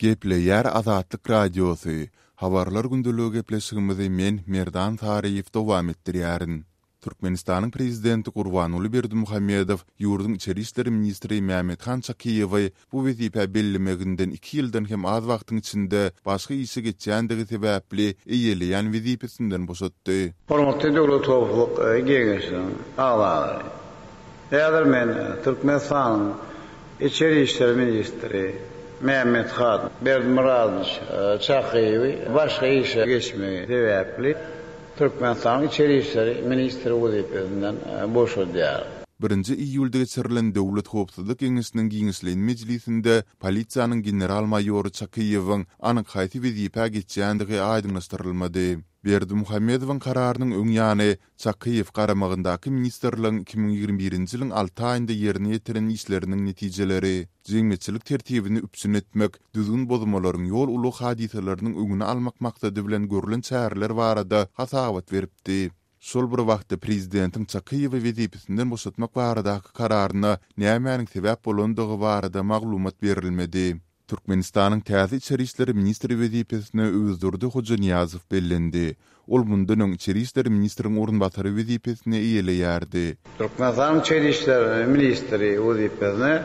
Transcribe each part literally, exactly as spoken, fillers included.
Geple yer Azatlyk radiosu. Habarlar gündülügi gepleşigimizi men Merdan Tariýew dowam etdirýärin. Türkmenistanyň prezidenti Gurbanuly Berdimuhammedow ýurdun içeri işleri ministri Mehmethan Çakiýewy bu wezipä bellemeginden iki ýyldan hem az wagtyň içinde başga işe geçýändigi sebäpli eýeleýän wezipesinden boşatdy. Hormatly döwlet howluk geňeşi agzary. Häzir men Türkmenistanyň içeri işleri ministri Mehmethan Berdimuhammedow Çakiýewy başga işe geçmegi sebäpli Türkmenistan içeri işleri ministri wezipesinden boşadýar. birinji iýulda geçirilen Döwlet Howpsuzlyk Geňeşiniň giňişlen mejlisinde polisiýanyň general maýory Çakiýewiň anyk haýsy wezipä geçýändigi aýdynlaşdyrylmady. Berdimuhammedowyň kararynyň öň ýany Çakiýew garamagyndaky ministrligiň iki bin ýigirme birinji ýylyň alty aýynda ýerine ýetiren işleriniň netijeleri, jeňmeçilik tertibini üpsün etmek, düzgün bozmalaryň ýol uly hadiseleriniň öňüni almak maksady bilen görülen çäreler barada hasabat beripdi. Şol bir wagtda prezidentiň Çakiýewy wezipesinden boşatmak baradaky kararyna nämäniň sebäp bolandygy barada maglumat berilmedi. Türkmenistanyň täze içeri işleri ministri wezipesine özdürdi Hoca Niyazow bellendi. Ol bundan öň içeri işleri ministriniň orunbasary wezipesine eýeleýärdi. Türkmenistanyň içeri işleri ministri wezipesine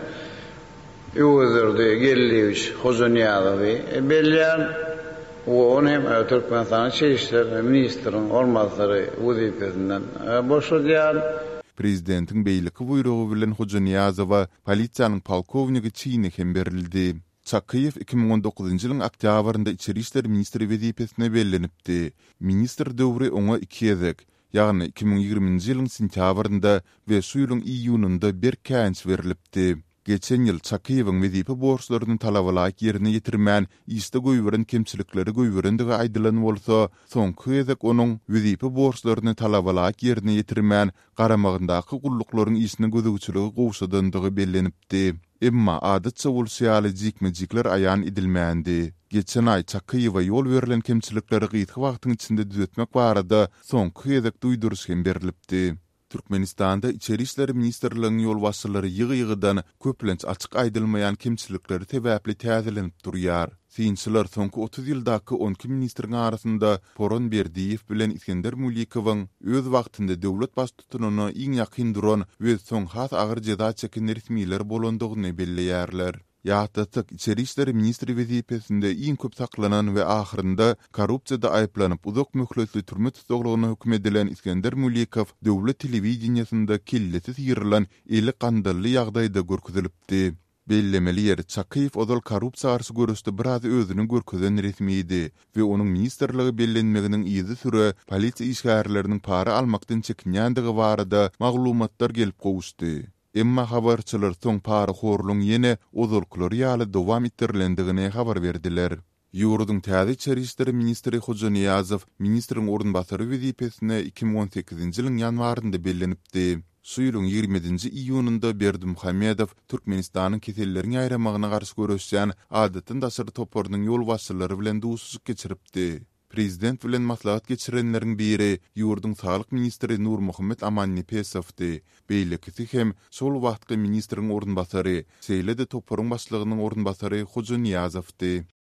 özdürdi Gelliwç Hoca Niyazowy belleýär. O hem Türkmenistanyň içeri işleri ministriniň orunbasary wezipesinden boşadýar. Prezidentiň beýleki buyrugy bilen Hoca Niyazowa polisiýanyň polkowniki çyny hem berildi. Çakiýew iki bin on dokuzunji ýylyň oktýabrynda içeri işleri ministri wezipesine bellenipdi. Ministr döwri oňa iki ýezek, ýagny iki bin ýigirminji ýylyň sentýabrynda we şu ýylyň iýunynda bir känç berilipdi. Geçen ýyl Çakiýewiň wezipe borçlaryny talabalaýyk ýerine ýetirmän iste goýberen kemçilikleri goýberendigi aýdylan bolsa, soňky ýezek onuň wezipe borçlaryny talabalaýyk ýerine ýetirmän garamagyndaky gulluklaryň işine gözegçiligi gowşadandygy bellenipdi. Emma adatça bol sosial jikmejikler aýan edilmändi. Geçen ay Çakiýewa ýol berilen kemçilikleri gyýtky wagtyň içinde düzeltmek barada soňky ýezek duýduruş hem berilipdi. Türkmenistanda içeri işleri ministrligiň ýol başçylary ýygy-ýygydan köplenç açyk aýdylmaýan kemçilikleri sebäpli täzelenip durýar. Synçylar soňky otuz ýyldaky on iki ministriň arasynda Poron Berdiýew bilen İskender Mulikowyň öz wagtynda döwlet baştutunyny iň ýakyn duran we soň has agyr jeza çeken resmiler bolandygyny belleýärler. Ýa-da içeri işleri ministri wezipesinde iň köp saklanan we ahyrynda korrupsiýada aýplanyp uzak möhletli türme tutuglygyna hüküm edilen İskender Mulikow döwlet telewizionyasynda kellesiz ýyrylan eli gandally ýagdaýda görkezilipdi. Bellemeli ýeri Çakiýew odal korrupsiýa garşy görüşde biraz özüni görkezen resmiydi we onuň ministrligi bellenmeginiň iýdi süre polisiýa işgärleriniň para almakdan çekinýändigi barada maglumatlar gelip gowuşdy. Emma habarçylar soň para horluň ýene ozalkylar ýaly dowam ettirilendigine habar berdiler. Ýurdun täze içeri işleri ministri Hoca Niyazow ministriň orunbasary wezipesine iki bin on sekizinji ýylyň ýanwarynda bellenipdi. Şu ýylyň ýigirmedinji iýunynda Berdimuhammedow Türkmenistanyň keselleriň aýramagyna garşy görüşýän adatyn daşary toparynyň ýol başçylary bilen duşuşyk geçiripdi. Prezident bilen maslahat geçirenleriň biri ýurdun saglyk ministri Nurmuhammed Amannipesowdy. Beýlekisi hem şol wagtky ministriň orunbasary, Seýlede toparyň başlygynyň orunbasary Hoja Niyazowdy.